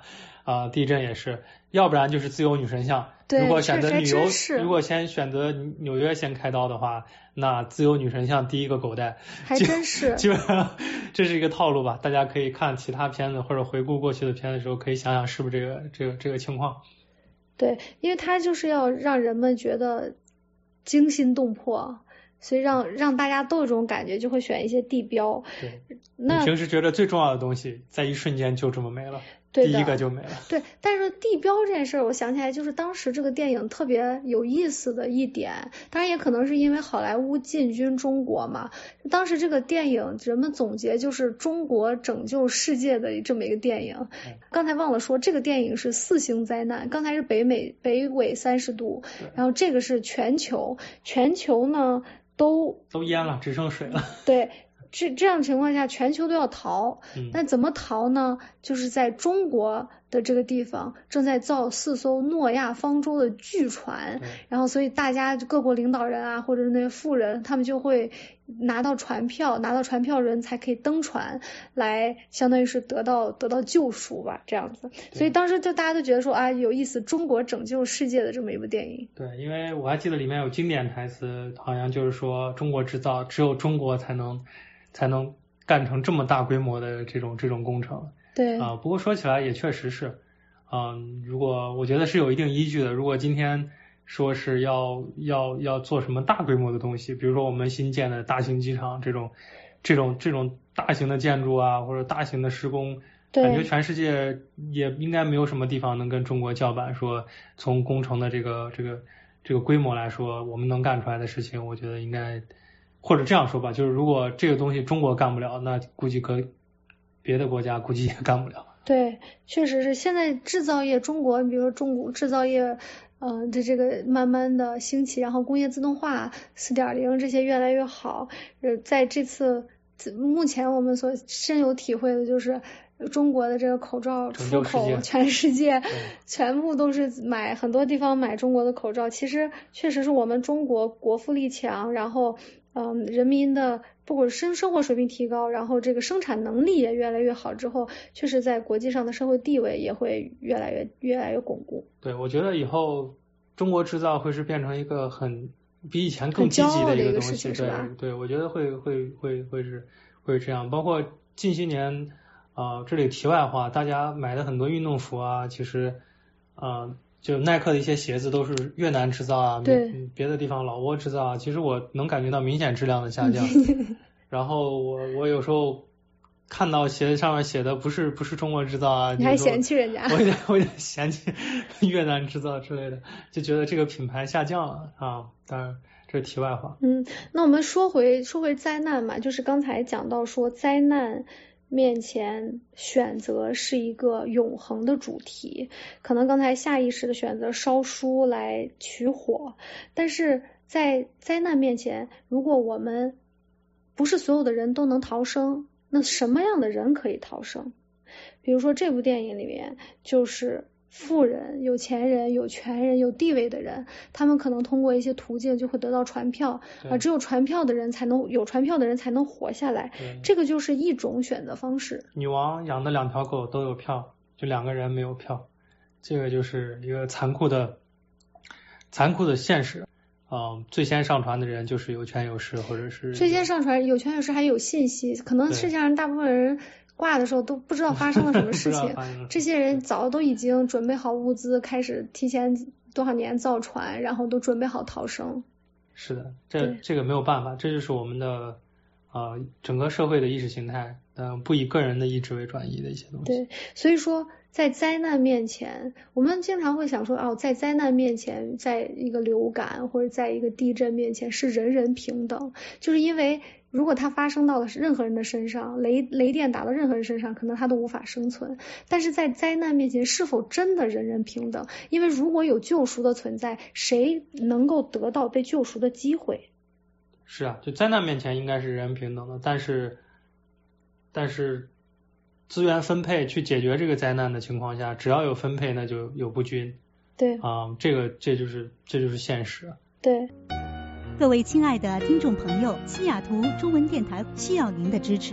啊、呃，地震也是，要不然就是自由女神像。 对， 如果选择旅游，如果先选择纽约先开刀的话，那自由女神像第一个狗带， 还真是， 基本上这是一个套路吧。大家可以看其他片子或者回顾过去的片子的时候，可以想想是不是这个这个这个情况。 对，因为它就是要让人们觉得惊心动魄。所以让让大家都有这种感觉，就会选一些地标。 对， 那你平时觉得最重要的东西，在一瞬间就这么没了， 对第一个就没了。 对，但是地标这件事儿，我想起来就是当时这个电影特别有意思的一点，当然也可能是因为好莱坞进军中国嘛。当时这个电影人们总结就是中国拯救世界的这么一个电影。嗯、刚才忘了说，这个电影是四星灾难，刚才是北美北纬三十度，然后这个是全球，全球呢。都都淹了，只剩水了。 对，这这样情况下，全球都要逃。 嗯、 那怎么逃呢？就是在中国的这个地方正在造四艘诺亚方舟的巨船，然后所以大家各国领导人啊，或者是那些富人，他们就会拿到船票，拿到船票人才可以登船，来相当于是得到得到救赎吧，这样子。所以当时就大家都觉得说啊，有意思，中国拯救世界的这么一部电影。 对，因为我还记得里面有经典台词，好像就是说中国制造，只有中国才能才能干成这么大规模的这种这种工程。 对啊、呃，不过说起来也确实是，嗯、呃，如果我觉得是有一定依据的。如果今天说是要要要做什么大规模的东西，比如说我们新建的大型机场这种这种这种大型的建筑啊，或者大型的施工，感觉全世界也应该没有什么地方能跟中国叫板，说从工程的这个这个这个规模来说，我们能干出来的事情，我觉得应该，或者这样说吧，就是如果这个东西中国干不了，那估计可别的国家估计也干不了。 对，确实是现在制造业，中国比如说中国制造业，嗯、呃，这这个慢慢的兴起，然后工业自动化 四点零 这些越来越好。呃，在这次目前我们所深有体会的就是中国的这个口罩出口全世界，全部都是买很多地方买中国的口罩。其实确实是我们中国国富力强，然后嗯、呃，人民的不管生生活水平提高，然后这个生产能力也越来越好之后，确实在国际上的社会地位也会越来越越来越巩固。 对，我觉得以后中国制造会是变成一个很比以前更积极的一个东西，对对，我觉得会会会会是会是这样。包括近些年啊、呃，这里题外话，大家买的很多运动服啊，其实啊、呃，就耐克的一些鞋子都是越南制造啊， 对， 别的地方老挝制造啊，其实我能感觉到明显质量的下降。然后我我有时候看到鞋子上面写的不是不是中国制造啊， 你还嫌弃人家？ 我有点我有点嫌弃越南制造之类的，就觉得这个品牌下降了啊。当然这是题外话。 嗯，那我们说回说回灾难嘛，就是刚才讲到说灾难面前选择是一个永恒的主题，可能刚才下意识的选择烧书来取火，但是在灾难面前，如果我们不是所有的人都能逃生，那什么样的人可以逃生？比如说这部电影里面就是富人、有钱人、有权人、有地位的人，他们可能通过一些途径就会得到船票，啊，只有船票的人才能有船票的人才能活下来，这个就是一种选择方式。 女王养的两条狗都有票，就两个人没有票，这个就是一个残酷的残酷的现实。嗯，最先上传的人就是有权有势，或者是最先上传有权有势还有信息，可能世界上大部分人挂的时候都不知道发生了什么事情，这些人早都已经准备好物资，开始提前多少年造船，然后都准备好逃生。 是的，这这个没有办法，这就是我们的呃整个社会的意识形态，嗯、呃，不以个人的意志为转移的一些东西。 对，所以说在灾难面前，我们经常会想说，哦，在灾难面前，在一个流感或者在一个地震面前是人人平等，就是因为如果它发生到了任何人的身上，雷雷电打到任何人身上，可能他都无法生存。但是在灾难面前，是否真的人人平等？因为如果有救赎的存在，谁能够得到被救赎的机会？ 是啊，就灾难面前应该是人人平等的，但是但是资源分配去解决这个灾难的情况下，只要有分配，那就有不均。 对啊、呃，这个这就是这就是现实。 对。 各位亲爱的听众朋友，西雅图中文电台需要您的支持。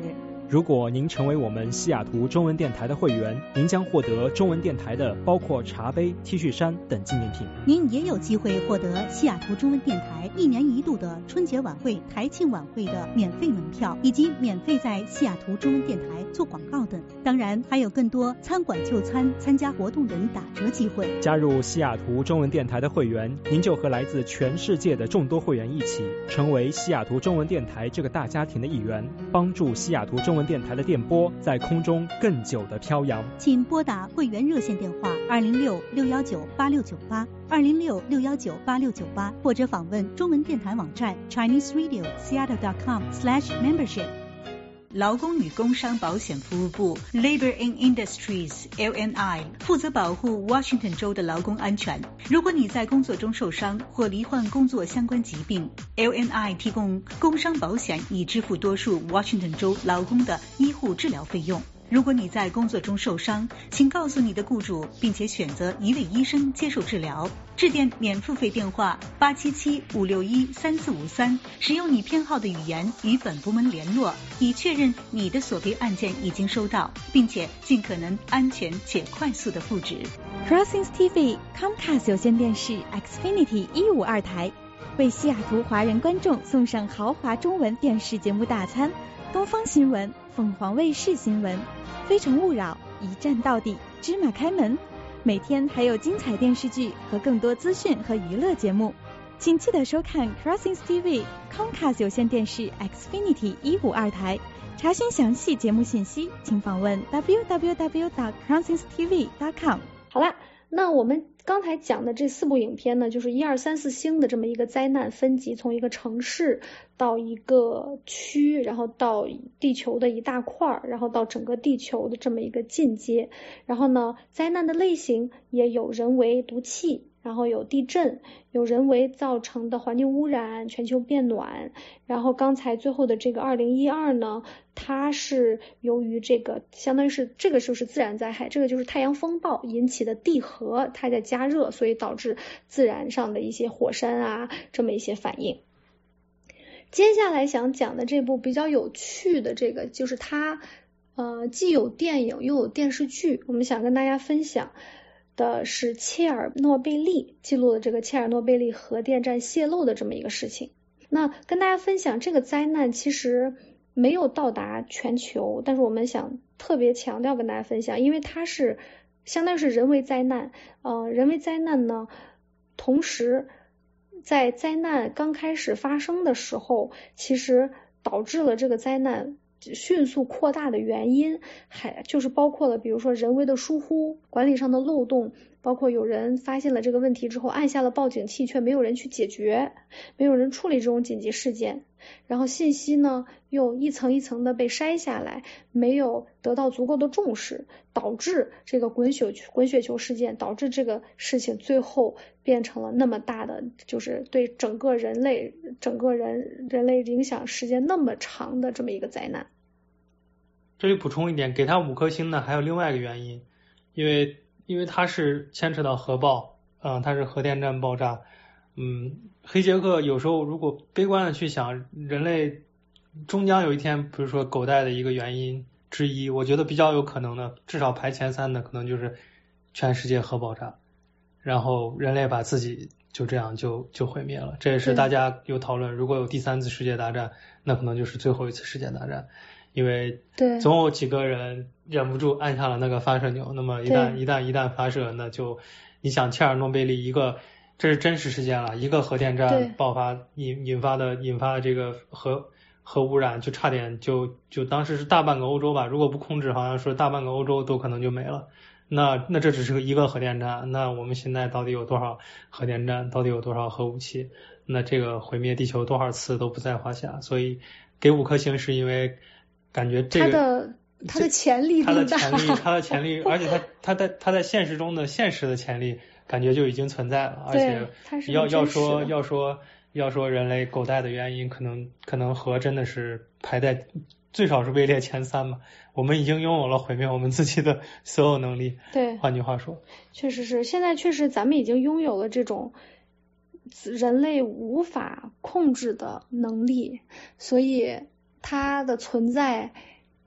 如果您成为我们西雅图中文电台的会员，您将获得中文电台的包括茶杯、T 恤衫等纪念品。 您也有机会获得西雅图中文电台一年一度的春节晚会、台庆晚会的免费门票，以及免费在西雅图中文电台做广告等。当然，还有更多餐馆就餐、参加活动等打折机会。 加入西雅图中文电台的会员，您就和来自全世界的众多会员一起，成为西雅图中文电台这个大家庭的一员，帮助西雅图中文电台的电波在空中更久的飘扬。 请拨打会员热线电话二零六六幺九八六九八二零六六幺九八六九八，或者访问中文电台网站 chinese radio seattle dot com slash membership。劳工与工伤保险服务部 Labor and Industries L N I 负责保护 Washington 州的劳工安全。如果你在工作中受伤或罹患工作相关疾病， L N I 提供工伤保险以支付多数 Washington 州劳工的医护治疗费用。如果你在工作中受伤，请告诉你的雇主，并且选择一位医生接受治疗。致电免付费电话八七七五六一三四五三，使用你偏好的语言与本部门联络，以确认你的索赔案件已经收到，并且尽可能安全且快速的复职。 Crossings T V Comcast 有线电视 Xfinity 一五二台为西雅图华人观众送上豪华中文电视节目大餐，东方新闻、凤凰卫视新闻、非诚勿扰、一站到底、芝麻开门，每天还有精彩电视剧和更多资讯和娱乐节目。请记得收看 Crossings T V Comcast 有线电视 Xfinity 一五二台。查询详细节目信息，请访问 w w w dot crossings t v dot com。 好啦，那我们刚才讲的这四部影片呢，就是一二三四星的这么一个灾难分级，从一个城市到一个区，然后到地球的一大块，然后到整个地球的这么一个进阶。然后呢，灾难的类型也有人为毒气，然后有地震，有人为造成的环境污染、全球变暖。然后刚才最后的这个二零一二呢，它是由于这个相当于是这个就是自然灾害，这个就是太阳风暴引起的地核它在加热，所以导致自然上的一些火山啊这么一些反应。接下来想讲的这部比较有趣的这个就是它呃既有电影又有电视剧，我们想跟大家分享的是切尔诺贝利记录了这个切尔诺贝利核电站泄漏的这么一个事情。那跟大家分享这个灾难其实没有到达全球，但是我们想特别强调跟大家分享，因为它是相当于是人为灾难。呃，人为灾难呢，同时在灾难刚开始发生的时候，其实导致了这个灾难迅速扩大的原因，还就是包括了比如说人为的疏忽、管理上的漏洞，包括有人发现了这个问题之后按下了报警器，却没有人去解决，没有人处理这种紧急事件，然后信息呢又一层一层的被筛下来，没有得到足够的重视，导致这个滚雪滚雪球事件，导致这个事情最后变成了那么大的，就是对整个人类整个人人类影响时间那么长的这么一个灾难。 这里补充一点，给它五颗星呢还有另外一个原因，因为因为它是牵扯到核爆，嗯、呃，它是核电站爆炸。嗯，黑杰克有时候如果悲观的去想，人类终将有一天，比如说狗带的一个原因之一，我觉得比较有可能的，至少排前三的可能就是全世界核爆炸，然后人类把自己就这样就就毁灭了。这也是大家有讨论，如果有第三次世界大战，那可能就是最后一次世界大战。因为总有几个人忍不住按下了那个发射钮，那么一旦一旦一旦发射，那就你想切尔诺贝利一个，这是真实事件了，一个核电站爆发引引发的引发的这个核核污染，就差点就就当时是大半个欧洲吧，如果不控制，好像说大半个欧洲都可能就没了。那那这只是一个核电站，那我们现在到底有多少核电站，到底有多少核武器？那这个毁灭地球多少次都不在话下，所以给五颗星是因为感觉这个它的它的潜力它的潜力它的潜力，而且它它在它在现实中的现实的潜力感觉就已经存在了，而且要要说要说要说人类狗带的原因，可能可能核真的是排在最少是位列前三嘛。我们已经拥有了毁灭我们自己的所有能力。 对， 换句话说， 确实是现在确实咱们已经拥有了这种人类无法控制的能力，所以它的存在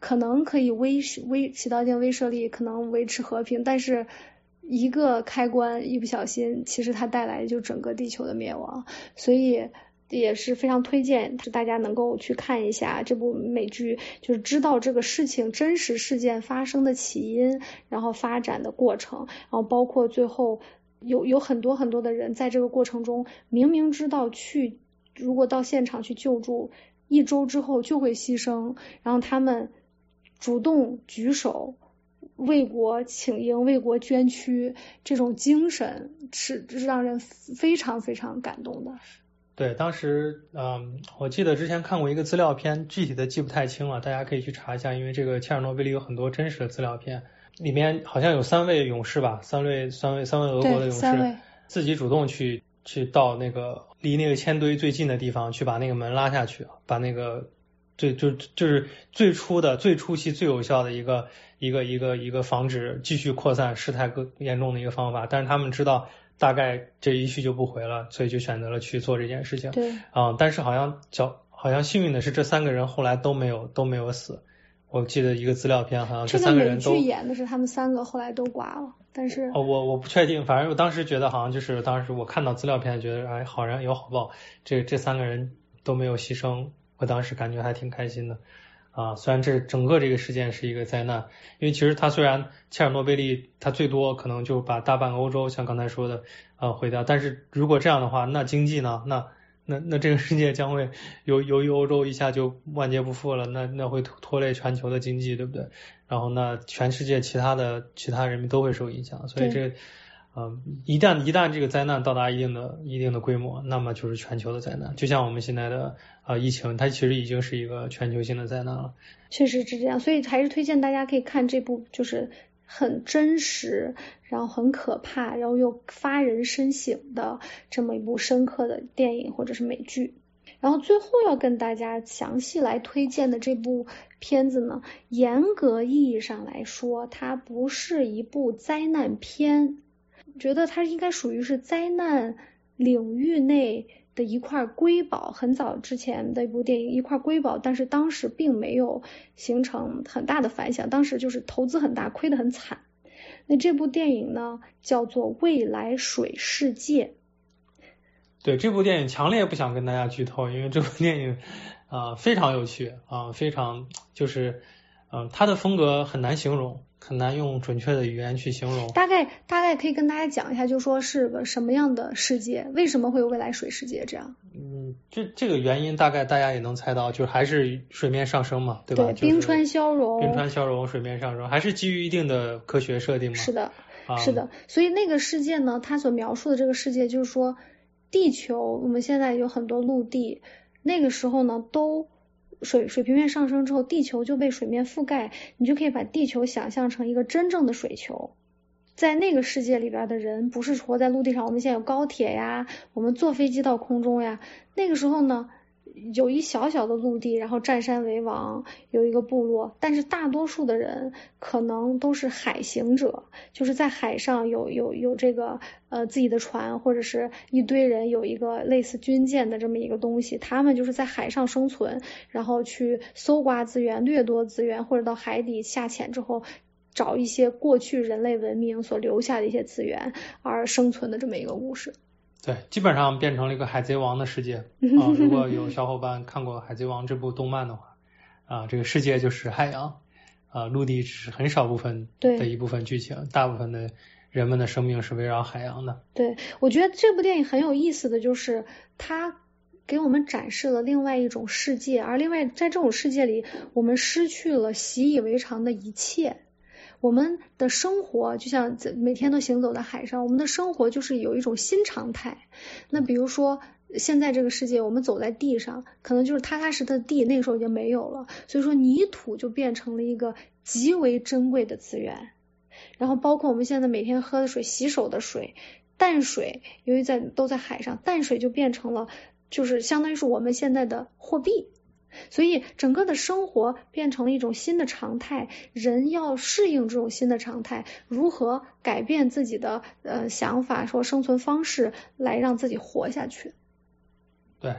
可能可以威威起到一定威慑力，可能维持和平，但是一个开关一不小心，其实它带来就整个地球的灭亡，所以也是非常推荐大家能够去看一下这部美剧，就是知道这个事情真实事件发生的起因，然后发展的过程，然后包括最后有有很多很多的人在这个过程中明明知道去如果到现场去救助，一周之后就会牺牲，然后他们主动举手为国请缨为国捐躯，这种精神是是让人非常非常感动的。 对，当时嗯，我记得之前看过一个资料片，具体的记不太清了，大家可以去查一下，因为这个切尔诺贝利有很多真实的资料片，里面好像有三位勇士吧，三位三位三位俄国的勇士自己主动去去到那个离那个铅堆最近的地方去把那个门拉下去，把那个最就就是最初的最初期最有效的一个一个一个一个防止继续扩散事态更严重的一个方法，但是他们知道大概这一去就不回了，所以就选择了去做这件事情。 对， 啊、嗯，但是好像较好像幸运的是，这三个人后来都没有都没有死。我记得一个资料片，好像这三个人都。 这个美剧演的是他们三个后来都挂了，但是。 哦，我我不确定，反正我当时觉得好像就是当时我看到资料片，觉得哎好人有好报，这这三个人都没有牺牲，我当时感觉还挺开心的。啊，虽然这整个这个事件是一个灾难，因为其实它虽然切尔诺贝利它最多可能就把大半个欧洲像刚才说的呃毁掉，但是如果这样的话，那经济呢，那那那这个世界将会由由于欧洲一下就万劫不复了，那那会拖累全球的经济，对不对？然后那全世界其他的其他人民都会受影响，所以这呃一旦一旦这个灾难到达一定的一定的规模，那么就是全球的灾难，就像我们现在的啊、呃、疫情，它其实已经是一个全球性的灾难了。 确实是这样，所以还是推荐大家可以看这部就是很真实，然后很可怕，然后又发人深省的这么一部深刻的电影或者是美剧。然后最后要跟大家详细来推荐的这部片子呢，严格意义上来说，它不是一部灾难片，觉得它应该属于是灾难领域内的一块瑰宝，很早之前的一部电影一块瑰宝，但是当时并没有形成很大的反响，当时就是投资很大，亏得很惨。那这部电影呢叫做《未来水世界》。 对，这部电影强烈不想跟大家剧透，因为这部电影啊、呃、非常有趣啊、呃，非常就是嗯、呃、它的风格很难形容，很难用准确的语言去形容。 大概大概可以跟大家讲一下，就说是个什么样的世界，为什么会有未来水世界这样？ 嗯，这这个原因大概大家也能猜到，就是还是水面上升嘛，对吧？ 对，冰川消融， 冰川消融，水面上升，还是基于一定的科学设定嘛。 是的， 啊、 是的。所以那个世界呢，它所描述的这个世界就是说，地球我们现在有很多陆地，那个时候呢都。水水平面上升之后，地球就被水面覆盖，你就可以把地球想象成一个真正的水球。在那个世界里边的人不是活在陆地上，我们现在有高铁呀，我们坐飞机到空中呀。那个时候呢，有一小小的陆地，然后占山为王，有一个部落，但是大多数的人可能都是海行者，就是在海上有有有这个呃自己的船，或者是一堆人有一个类似军舰的这么一个东西，他们就是在海上生存，然后去搜刮资源、掠夺资源，或者到海底下潜之后找一些过去人类文明所留下的一些资源而生存的这么一个故事。 对，基本上变成了一个海贼王的世界啊！如果有小伙伴看过海贼王这部动漫的话，啊，这个世界就是海洋，啊，陆地只是很少部分的一部分剧情，大部分的人们的生命是围绕海洋的。 对，我觉得这部电影很有意思的就是它给我们展示了另外一种世界，而另外在这种世界里，我们失去了习以为常的一切。我们的生活就像每天都行走在海上，我们的生活就是有一种新常态。那比如说现在这个世界，我们走在地上，可能就是踏踏实实的地，那个时候已经没有了，所以说泥土就变成了一个极为珍贵的资源。然后包括我们现在每天喝的水、洗手的水、淡水，由于在都在海上，淡水就变成了就是相当于是我们现在的货币。所以整个的生活变成了一种新的常态，人要适应这种新的常态，如何改变自己的呃想法，说生存方式，来让自己活下去。 对，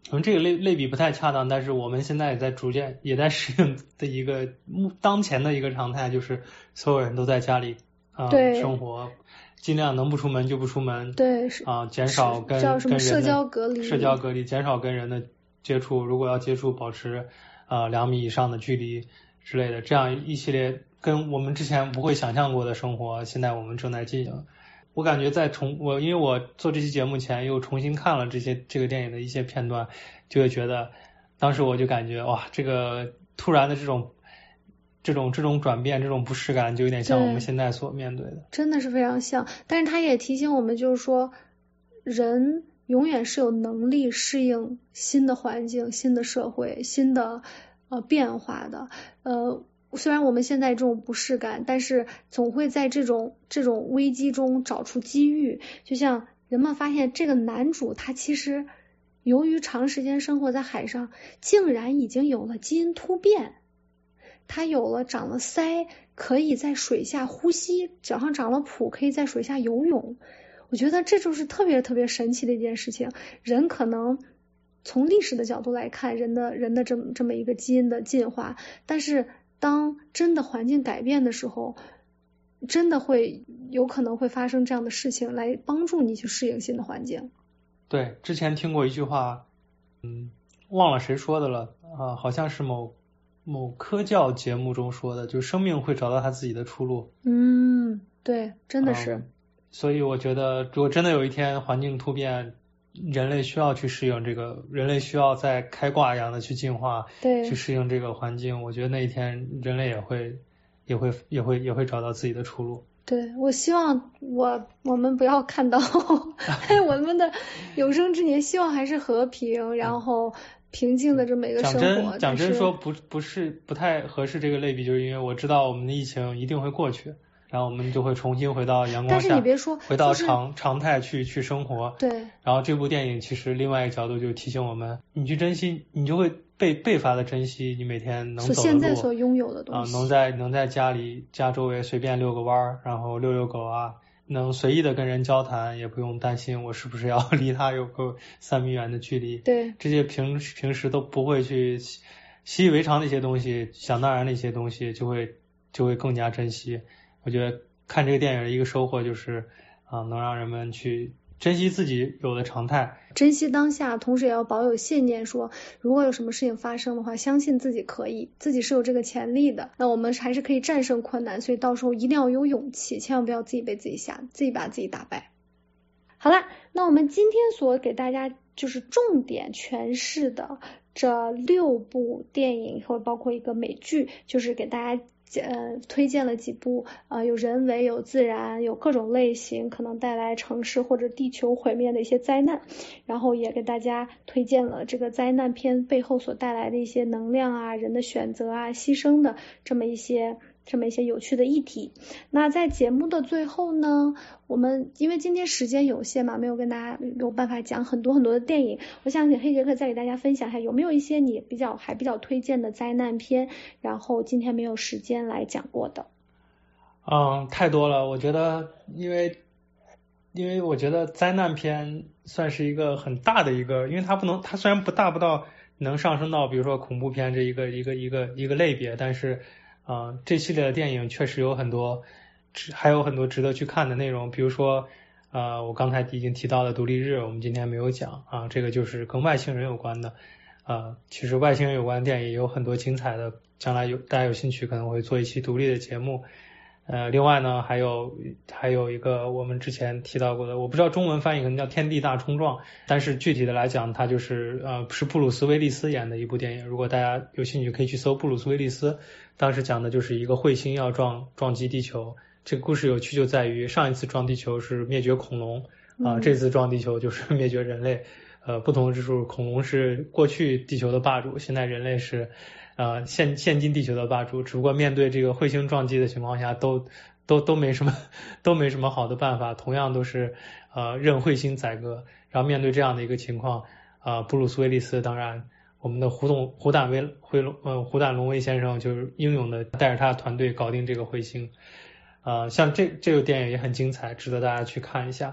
可能这个类类比不太恰当，但是我们现在也在逐渐也在适应的一个当前的一个常态，就是所有人都在家里啊、呃、生活，尽量能不出门就不出门， 对啊、呃、减少跟叫什么社交隔离， 社交隔离，减少跟人的接触，如果要接触，保持呃两米以上的距离之类的，这样一系列跟我们之前不会想象过的生活，现在我们正在进行。我感觉在重我因为我做这期节目前又重新看了这些这个电影的一些片段，就会觉得当时我就感觉哇，这个突然的这种这种这种转变，这种不适感，就有点像我们现在所面对的， 真的是非常像。但是他也提醒我们，就是说人永远是有能力适应新的环境、新的社会、新的呃变化的。呃，虽然我们现在这种不适感，但是总会在这种这种危机中找出机遇。就像人们发现这个男主他其实由于长时间生活在海上，竟然已经有了基因突变，他有了长了鳃，可以在水下呼吸，脚上长了蹼，可以在水下游泳。我觉得这就是特别特别神奇的一件事情。人可能从历史的角度来看，人的人的这么这么一个基因的进化，但是当真的环境改变的时候，真的会有可能会发生这样的事情，来帮助你去适应新的环境。 对，之前听过一句话，嗯，忘了谁说的了啊，好像是某某科教节目中说的，就是生命会找到它自己的出路。 嗯，对，真的是。 嗯，所以我觉得，如果真的有一天环境突变，人类需要去适应这个，人类需要在开挂一样的去进化， 对， 去适应这个环境。我觉得那一天人类也会，也会，也会，也会找到自己的出路。 对，我希望我我们不要看到我们的有生之年，希望还是和平，然后平静的这么一个生活。 讲真，讲真说不不是不太合适这个类比，就是因为我知道我们的疫情一定会过去。然后我们就会重新回到阳光下， 但是你别说， 回到常、就是、常态去去生活。 对。 然后这部电影其实另外一个角度就提醒我们，你去珍惜，你就会被倍发的珍惜你每天能走的路， 现在所拥有的东西啊，能在能在家里家周围随便遛个弯，然后遛遛狗啊，能随意的跟人交谈，也不用担心我是不是要离他有个三米远的距离。 对。 这些平平时都不会去习以为常的一些东西，想当然的一些东西，就会就会更加珍惜。我觉得看这个电影的一个收获就是啊、呃，能让人们去珍惜自己有的常态， 珍惜当下，同时也要保有信念，说如果有什么事情发生的话，相信自己可以，自己是有这个潜力的，那我们还是可以战胜困难，所以到时候一定要有勇气，千万不要自己被自己吓，自己把自己打败。好了，那我们今天所给大家就是重点诠释的这六部电影，或者包括一个美剧，就是给大家呃，推荐了几部呃有人为、有自然、有各种类型可能带来城市或者地球毁灭的一些灾难，然后也给大家推荐了这个灾难片背后所带来的一些能量啊、人的选择啊、牺牲的这么一些这么一些有趣的议题。那在节目的最后呢，我们因为今天时间有限嘛，没有跟大家没有办法讲很多很多的电影，我想请黑杰克再给大家分享一下，有没有一些你比较还比较推荐的灾难片，然后今天没有时间来讲过的。 嗯，太多了，我觉得因为因为我觉得灾难片算是一个很大的一个，因为它不能，它虽然不大不到能上升到比如说恐怖片这一个一个一个一个类别，但是啊、呃，这系列的电影确实有很多，还有很多值得去看的内容。比如说，呃，我刚才已经提到的独立日，我们今天没有讲啊，这个就是跟外星人有关的。呃，其实外星人有关的电影也有很多精彩的，将来有大家有兴趣可能会做一期独立的节目。呃，另外呢，还有还有一个我们之前提到过的，我不知道中文翻译可能叫《天地大冲撞》，但是具体的来讲，它就是呃是布鲁斯威利斯演的一部电影。如果大家有兴趣，可以去搜布鲁斯威利斯。当时讲的就是一个彗星要撞撞击地球，这个故事有趣就在于上一次撞地球是灭绝恐龙啊、呃，这次撞地球就是灭绝人类。呃，不同之处，恐龙是过去地球的霸主，现在人类是呃现现今地球的霸主，只不过面对这个彗星撞击的情况下，都都都没什么都没什么好的办法，同样都是呃任彗星宰割。然后面对这样的一个情况，啊、呃，布鲁斯威利斯当然我们的胡董胡胆威辉龙呃胡胆龙威先生就是英勇的带着他的团队搞定这个彗星。呃，像这这个电影也很精彩，值得大家去看一下。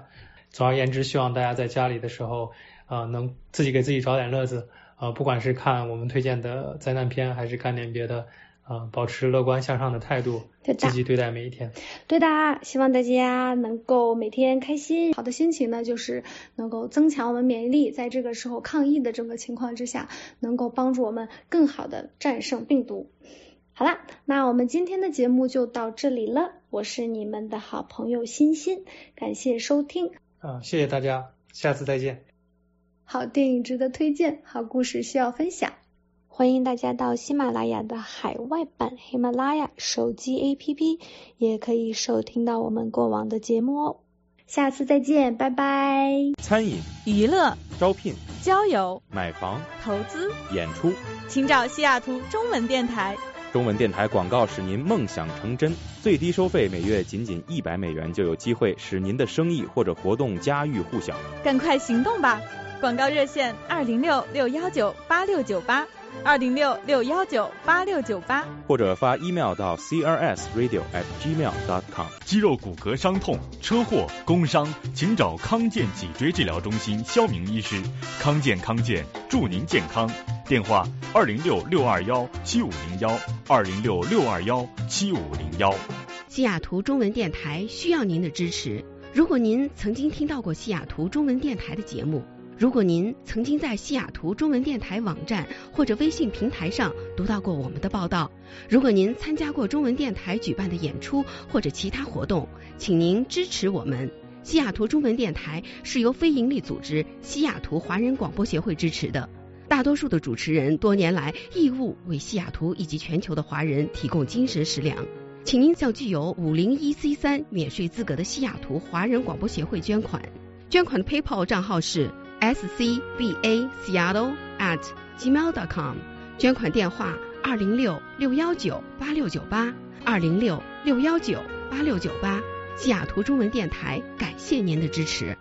总而言之，希望大家在家里的时候，呃，能自己给自己找点乐子，呃，不管是看我们推荐的灾难片，还是干点别的，呃，保持乐观向上的态度，积极对待每一天。 对的，希望大家能够每天开心。好的心情呢，就是能够增强我们免疫力，在这个时候抗疫的这个情况之下，能够帮助我们更好的战胜病毒。好啦，那我们今天的节目就到这里了，我是你们的好朋友欣欣，感谢收听。 啊，谢谢大家，下次再见。 好电影值得推荐，好故事需要分享，欢迎大家到喜马拉雅的海外版喜马拉雅手机 A P P， 也可以收听到我们过往的节目哦。下次再见，拜拜。 餐饮、 娱乐、 招聘、 交友、 买房、 投资、 演出， 请找西雅图中文电台。 中文电台广告使您梦想成真，最低收费每月仅仅一百美元，就有机会使您的生意或者活动家喻户晓。 赶快行动吧！广告热线二零六六幺九八六九八，二零六六幺九八六九八， 或者发 email 到 c r s radio at gmail dot com。 肌肉骨骼伤痛、车祸、工伤，请找康健脊椎治疗中心肖明医师。康健康健，祝您健康。电话二零六六二幺七五零幺，二零六六二幺七五零幺。 西雅图中文电台需要您的支持。如果您曾经听到过西雅图中文电台的节目，如果您曾经在西雅图中文电台网站或者微信平台上读到过我们的报道，如果您参加过中文电台举办的演出或者其他活动，请您支持我们。西雅图中文电台是由非营利组织西雅图华人广播协会支持的，大多数的主持人多年来义务为西雅图以及全球的华人提供精神食粮，请您向具有五零一 C 三免税资格的西雅图华人广播协会捐款。捐款的 PayPal 账号是 s c b a seattle at gmail dot com， 捐款电话二零六六幺九八六九八，二零六六幺九八六九八。西雅图中文电台感谢您的支持。